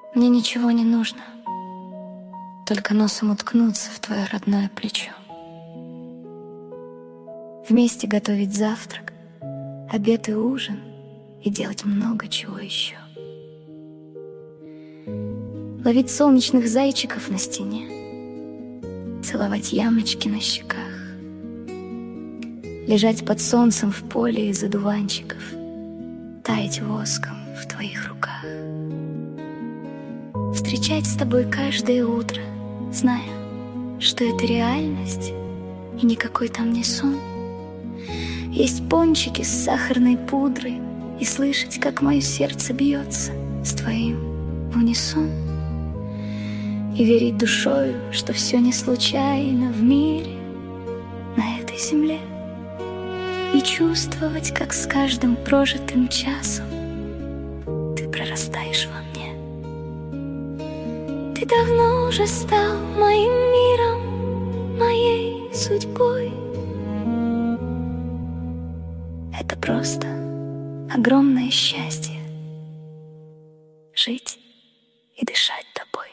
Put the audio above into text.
Мне ничего не нужно, только носом уткнуться в твое родное плечо. Вместе готовить завтрак, обед и ужин, и делать много чего еще. Ловить солнечных зайчиков на стене, целовать ямочки на щеках, лежать под солнцем в поле из одуванчиков, таять воском в твоих руках. Встречать с тобой каждое утро, зная, что это реальность и никакой там не сон. Есть пончики с сахарной пудрой и слышать, как мое сердце бьется с твоим в унисон. И верить душою, что все не случайно в мире, на этой земле. И чувствовать, как с каждым прожитым часом ты прорастаешь во мне. Ты давно уже стал моим миром, моей судьбой. Это просто огромное счастье — жить и дышать тобой.